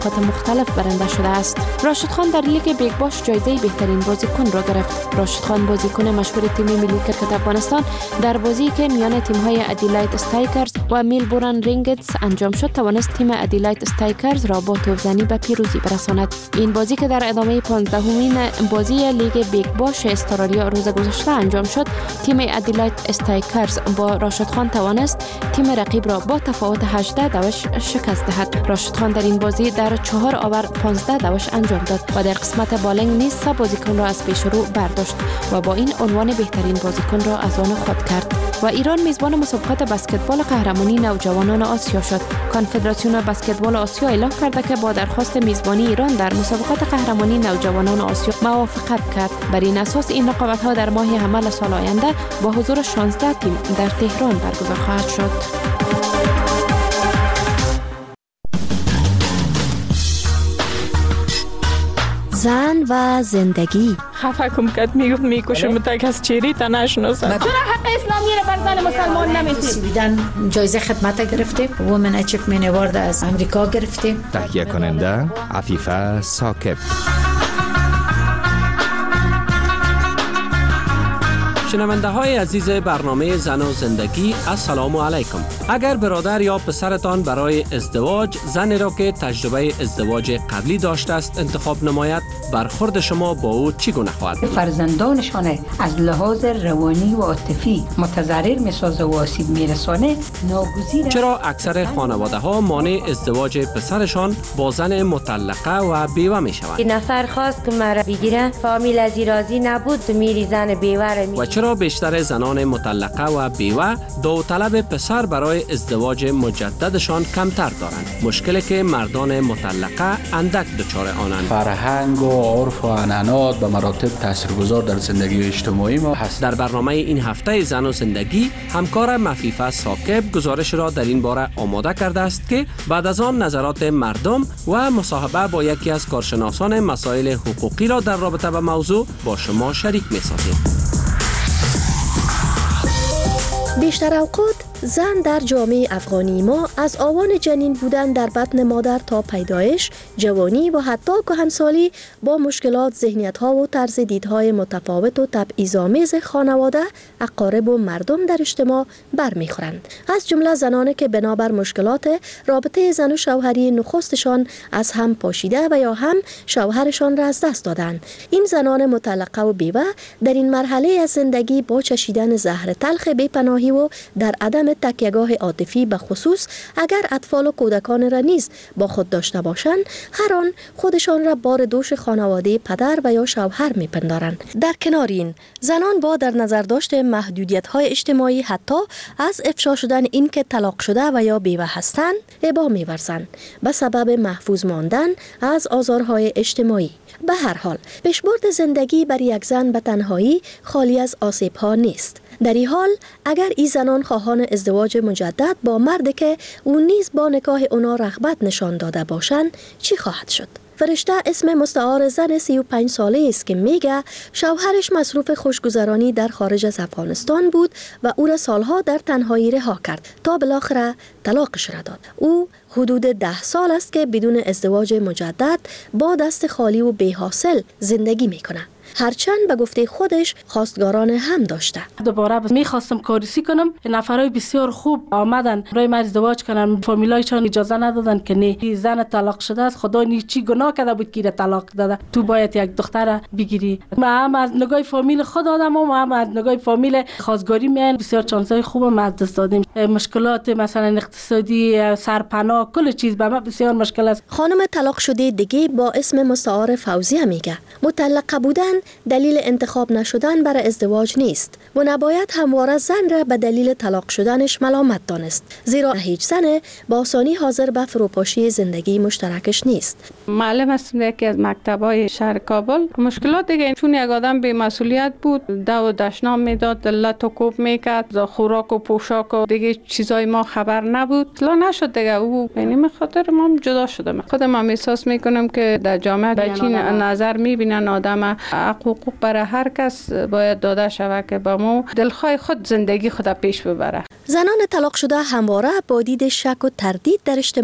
مسابقات مختلف برنده شده است. راشد خان در لیگ بیگ باش جایزه بهترین بازیکن را گرفت. راشد خان بازیکن مشهور تیم ملی کرکت افغانستان در بازی که میان تیم‌های ادیلاید استایکرز و میلبورن رینگتس انجام شد توانست تیم ادیلاید استایکرز را با توپزنی به پیروزی برساند. این بازی که در ادامه 15مین بازی لیگ بیگ باش استرالیا روز گذشته انجام شد، تیم ادیلاید استایکرز با راشد خان توانست تیم رقیب را با تفاوت 18 دوش شکست دهد. راشد خان در این بازی در 4 آور 15 دوش انجام داد و در قسمت بالینگ نیز 3 بازیکن را از پیش رو برداشت و با این عنوان بهترین بازیکن را از آن خود کرد. و ایران میزبان مسابقات بسکتبال قهرمانی نوجوانان آسیا شد. کنفدراسیون بسکتبال آسیا اعلام کرده که با درخواست میزبانی ایران در مسابقات قهرمانی نوجوانان آسیا موافقت کرد. بر این اساس این رقابت‌ها در ماه حمل سال آینده با حضور 16 تیم در تهران برگزار خواهد شد. زن و زندگی. خفه کم کد میکشم تک از چیری تا نشناسم. چرا حق اسلامی رو بر زن مسلمان نمیدید؟ بیدن جایزه خدمت گرفتیم. وومن اچیومنت اوارد از امریکا گرفتیم. تهیه کننده عفیفه ثاقب. شنونده های عزیز برنامه زن و زندگی، السلام علیکم. اگر برادر یا پسرتان برای ازدواج زنی را که تجربه ازدواج قبلی داشته است انتخاب نماید، برخورد شما با او چگونه خواهد بود؟ فرزندانشان از لحاظ روانی و عاطفی متضرر می‌سازه و آسیب می‌رسانه، ناگزیر. چرا اکثر خانواده ها مانع ازدواج پسرشان با زن مطلقه و بیوه می‌شوند؟ این نفر خواست که مرا بگیره، فامیل از راضی نبود، میری زن بیوه را و چرا بیشتر زنان مطلقه و بیوه داوطلب پسر برای ازدواج مجددشان کمتر دارند؟ مشکلی که مردان مطلقه اندک دچار آنند. فرهنگ و عرف و عنعنات به مراتب تاثیرگذار در زندگی اجتماعی ما هست. در برنامه این هفته زن و زندگی همکارم عفیفه ثاقب گزارش را در این باره آماده کرده است که بعد از آن نظرات مردم و مصاحبه با یکی از کارشناسان مسائل حقوقی را در رابطه به موضوع با شما شریک می‌سازیم. بیشتر اوقات زن در جامعه افغانی ما از آوان جنین بودن در بطن مادر تا پیدایش، جوانی و حتی کهنسالی با مشکلات، ذهنیت‌ها و طرز دیدهای متفاوت و تبعیض‌آمیز خانواده، اقارب و مردم در اجتماع برمیخورند. از جمله زنانی که بنابر مشکلات رابطه زن و شوهری نخستشان از هم پاشیده و یا هم شوهرشان را از دست دادند. این زنان مطلقه و بیوه در این مرحله از زندگی با چشیدن زهر تلخ بی‌پناهی و در عدم تکیهگاه عاطفی به خصوص اگر اطفال و کودکان را نیز با خود داشته باشند، هر آن خودشان را بار دوش خانواده پدر و یا شوهر میپندارند. در کنار این، زنان با در نظر داشت محدودیت‌های اجتماعی حتی از افشا شدن این که طلاق شده و یا بیوه هستند ابا می‌ورزند به سبب محفوظ ماندن از آزارهای اجتماعی. به هر حال پیشبرد زندگی بر یک زن به تنهایی خالی از آسیب‌ها نیست. در این حال اگر این زنان خواهان ازدواج مجدد با مردی که او نیز با نکاح اونا رغبت نشان داده باشند چی خواهد شد؟ فرشته اسم مستعار زن 35 ساله است که میگه شوهرش مصروف خوشگذرانی در خارج از افغانستان بود و او را سالها در تنهایی رها کرد تا بالاخره طلاقش را داد. او حدود 10 سال است که بدون ازدواج مجدد با دست خالی و بی حاصل زندگی میکنه. هرچند به گفته خودش خواستگاران هم داشته. دوباره میخواستم کاریسی کنم، نفرای بسیار خوب آمدن برای من ازدواج کنن، فامیلایشان اجازه ندادن که نه، زن طلاق شده است، خدا نی چی گناه کرده بود که طلاق داده، تو باید یک دختر بگیری. ما هم از نگاه فامیل خود آدم و هم از نگاه فامیل خواستگاری میان بسیار چانسای خوب ما از دست دادیم. مشکلات مثلا اقتصادی، سرپناه، کل چیز به ما بسیار مشکل است. خانم طلاق شده دیگه با اسم مستعار فوزیه میگه مطلقه بودن دلیل انتخاب نشدن برای ازدواج نیست و نباید همواره زن را به دلیل طلاق شدنش ملامت دانست، زیرا هیچ زن با آسانی حاضر به فروپاشی زندگی مشترکش نیست. معلم هستم یکی از مکتب‌های شهر کابل. مشکلات دیگه چون یک آدم بی مسئولیت بود، دو و دشنام میداد، لط و کوب میکرد، خوراک و پوشاک و دیگه چیزای ما خبر نبود، لا نشد دیگه. او یعنی خاطر ما جدا شدم. خودم هم احساس میکنم که در جامعه به چین نظر میبینن آدم حقوق برای هر کس باید داده شود که با ما دلخواه خود زندگی خود پیش ببره. زنان طلاق شده همواره با دید شک و تردید در اجتماع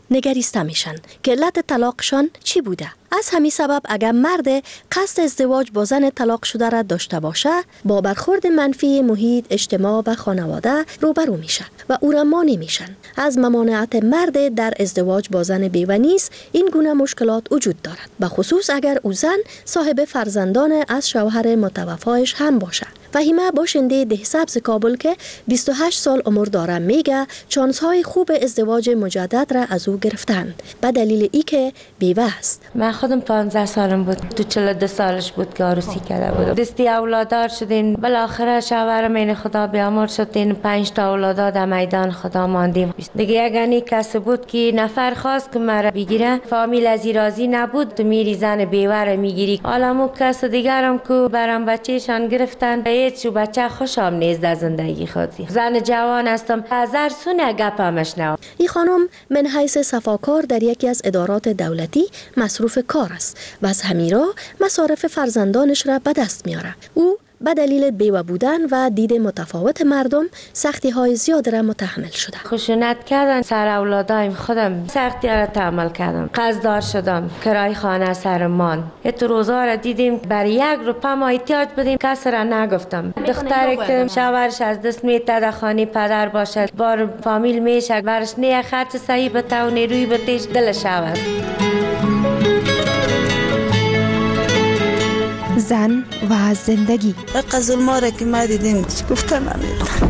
نگریسته میشن که علت طلاقشان چی بوده. از همین سبب اگر مرد قصد ازدواج با زن طلاق شده را داشته باشه، با برخورد منفی محیط، اجتماع و خانواده روبرو میشه و او را مانع میشن. از ممانعت مرد در ازدواج با زن بیوه نیز این گونه مشکلات وجود دارد، به خصوص اگر او زن صاحب فرزندان از شوهر متوفایش هم باشه. فهیمه باشنده ده سبز کابل که 28 سال عمر داره میگه چانس‌های خوب ازدواج مجدد را از او گرفتند به دلیل ای که بیوه است. من خودم 15 سالم بود، تو 42 سالش بود که عروسی کرده بودم. دستی اولادار شدین، بالاخره شوهرم این خدا بیامرز شدین، 5 تا اولاد در میدان خدا ماندیم. دیگه اگه کسی بود که نفر خواست که مرا بگیره، فامیل از راضی نبود، تو میری زن بیوه را میگیری. حالا مو کس دیگرم که برام بچه‌شان گرفتن، هیچ بچه خوشم نیست در زندگی خودی. زن جوان هستم، هزار سونه گپمش نو. این خانم من حیث صفاکار در یکی از ادارات دولتی مصروف کار است و از همین راه مصارف فرزندانش را به دست میاره. او به دلیل بیوه بودن و دید متفاوت مردم سختی های زیاد را متحمل شده. خشونت کردن سر اولادایم، خودم سختی را تحمل کردم. قرضدار شدم، کرای خانه سرمان. اتو روزا را دیدیم برای 1 روپیه ما احتیاج بدیم، کس را نگفتم. دختر که شوهرش از دست میته در خانه پدر باشد، بار فامیل میشه، برش نه خرچ صحیح بته و نیروی بتش دلش شود. زن و زندگی. ظلما را که ما دیدیم گفتن نمیدونم.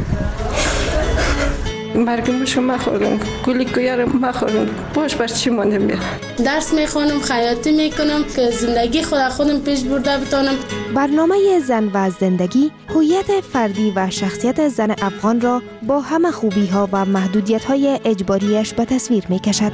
مرگمشو مخورم، گلی کویارم مخورم، باش بر چی مانده میاد. درس میخونم، خیاطی میکنم که زندگی خودم پیش برده بتانم. برنامه زن و زندگی هویت فردی و شخصیت زن افغان را با همه خوبی ها و محدودیت های اجباریش به تصویر میکشد.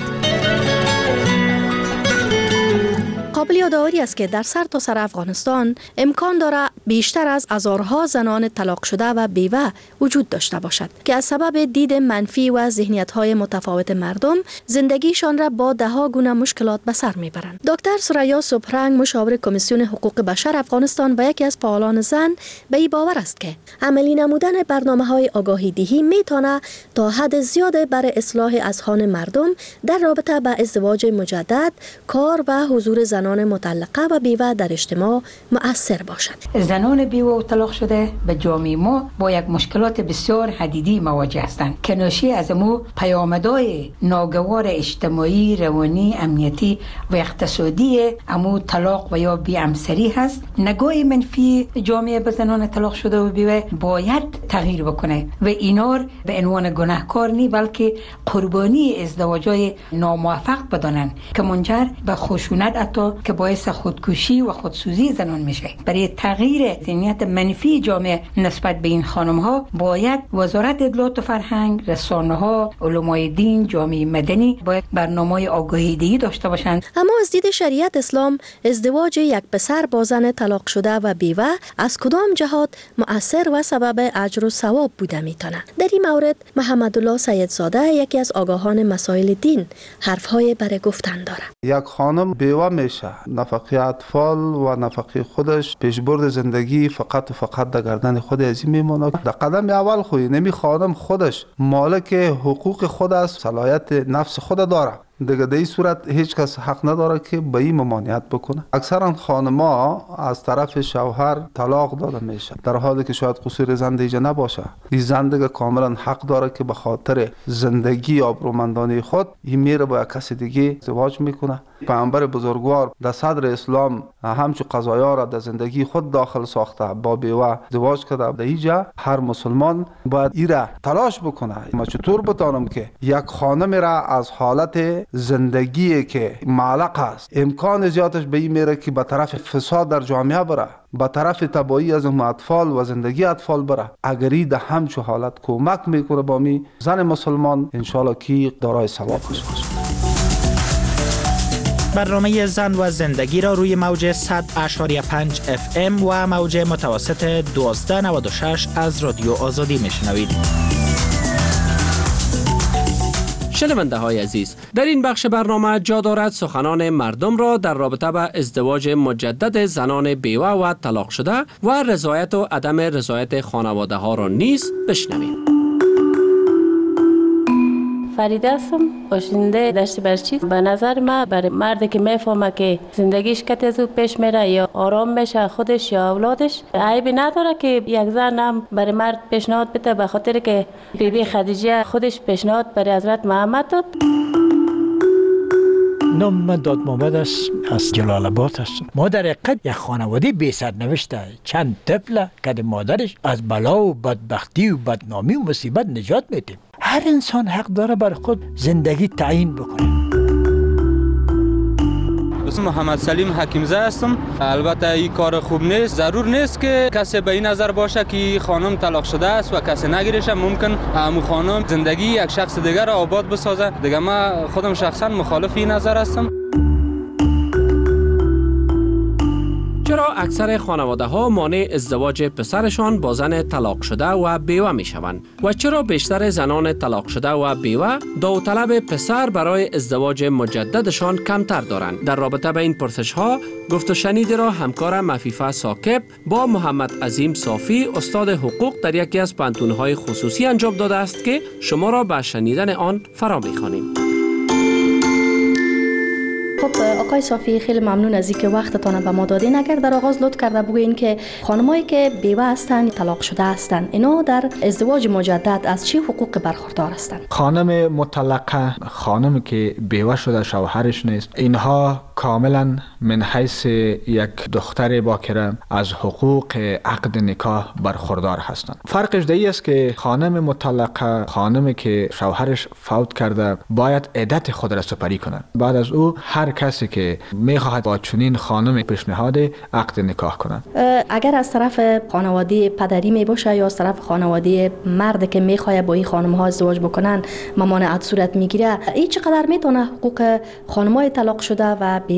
قابل یادآوری است که در سر تا سر افغانستان امکان داره بیشتر از هزارها زنان طلاق شده و بیوه وجود داشته باشد که از سبب دید منفی و ذهنیت‌های متفاوت مردم زندگیشان را با ده‌ها گونه مشکلات به سر میبرند. دکتر سریا سپرنگ، مشاور کمیسیون حقوق بشر افغانستان و یکی از فعالان زن، به این باور است که عملی نمودن برنامه‌های آگاهی دهی میتونه تا حد زیاد برای اصلاح اذهان مردم در رابطه با ازدواج مجدد، کار و حضور زنان مطلقه و بیوه در اجتماع مؤثر باشد. زنان بیوه و طلاق شده به جامعه ما با یک مشکلات بسیار حدیدی مواجه هستند که ناشی از امو پیامدهای ناگوار اجتماعی، روانی، امنیتی و اقتصادی امو طلاق و یا بی‌همسری هست. نگاه منفی جامعه به زنان طلاق شده و بیوه باید تغییر بکنه و اینار به عنوان گناهکار نی بلکه قربانی ازدواج‌های ناموفق بدانند که منجر به خشونت حتی که باعث خودکشی و خودسوزی زنان میشه. برای تغییر ذهنیت منفی جامعه نسبت به این خانم ها باید وزارت اطلاعات و فرهنگ، رسانه ها، علمای دین، جامعه مدنی باید برنامه‌های آگاهی دهی داشته باشند. اما از دید شریعت اسلام ازدواج یک پسر با زن طلاق شده و بیوه از کدام جهات مؤثر و سبب اجر و ثواب بوده میتونه؟ در این مورد محمد الله سیدزاده، یکی از آگاهان مسائل دین، حرفهای برای گفتن داره. یک خانم بیوه میشه، نفقه اطفال و نفقه خودش، پیشبرد زندگی فقط و فقط در گردن خود از این میمونه. در قدم اول خوی نمی خانم خودش مالک حقوق خود است، صلاحیت نفس خود داره. دیگه در این صورت هیچ کس حق نداره که به این ممانعت بکنه. اکثرا خانم‌ها از طرف شوهر طلاق داده میشه در حالی که شاید قصور زن دیگه نباشه. این زن دیگه کاملا حق داره که به خاطر زندگی آبرومندانه خود این میره با کسی دیگه ازدواج میکنه. پیامبر بزرگوار در صدر اسلام همچون قضایا را در زندگی خود داخل ساخته، با بیوه ازدواج کرده. در اینجا هر مسلمان باید این را تلاش بکنه. ما چطور بتانم که یک خانم را از حالت زندگی که معلق است امکان زیادش به این میره که به طرف فساد در جامعه بره، به طرف تباهی از اطفال و زندگی اطفال بره. اگری در همچو حالت کمک میکنه با می زن مسلمان، انشالله کی دارای ثواب باشه. برنامه زن و زندگی را روی موج 100.5 FM و موج متوسط 1296 از رادیو آزادی میشنوید. شنونده های عزیز، در این بخش برنامه جا دارد سخنان مردم را در رابطه با ازدواج مجدد زنان بیوه و طلاق شده و رضایت و عدم رضایت خانواده ها را نیز بشنویم. فریده هستم، باشنده دشت برچی. به نظر من برای مردی که میفهمه که زندگیش کت از او پیش میره یا آرام بشه خودش یا اولادش، عیبی نداره که یک زن هم برای مرد پیشنهاد بده، به خاطر که بیبی خدیجه خودش پیشنهاد برای حضرت محمد داد. نام من داد محمد است، از جلال آباد هستم. ما در حقیقت یک خانواده بی سرنوشته، چند طفل که مادرش از بلا و بدبختی و بدنامی و مصیبت نجات میدیم. هر انسان حق داره بر خود زندگی تعیین بکنه. اسم محمد سلیم حکیمزاده هستم. البته این کار خوب نیست. ضرور نیست که کسی به این نظر باشه که خانم طلاق شده است و کسی نگیرشه. ممکن همون خانم زندگی یک شخص دیگر را آباد بسازه. دیگه من خودم شخصا مخالف این نظر هستم. چرا اکثر خانواده ها مانع ازدواج پسرشان با زن طلاق شده و بیوه می شوند و چرا بیشتر زنان طلاق شده و بیوه داوطلب پسر برای ازدواج مجددشان کمتر دارند؟ در رابطه با این پرسش ها گفت و شنیدی را همکار مفیفه ساکب با محمد عظیم صافی استاد حقوق در یکی از پانتون‌های خصوصی انجام داده است که شما را به شنیدن آن فرا می‌خوانیم. خب آقای صافی، خیلی ممنون از اینکه وقتتان به ما دادین. اگر در آغاز لطف کرده بگوین که خانمایی که بیوه هستند، طلاق شده هستند، اینا در ازدواج مجدد از چه حقوق برخوردار هستند؟ خانم مطلقه، خانمی که بیوه شده شوهرش نیست، اینها کاملا من حیث یک دختر باکره از حقوق عقد نکاح برخوردار هستند. فرقش دیگه است که خانم مطلقه، خانمی که شوهرش فوت کرده، باید عدت خود را سپری کنند. بعد از او هر کسی که میخواهد با چنین خانم پیشنهاد عقد نکاح کنند. اگر از طرف خانواده پدری می باشه یا از طرف خانواده مرد که میخواد با این خانم ها ازدواج بکنن ممانعت صورت میگیره، این چقدر میتونه حقوق خانمای طلاق شده و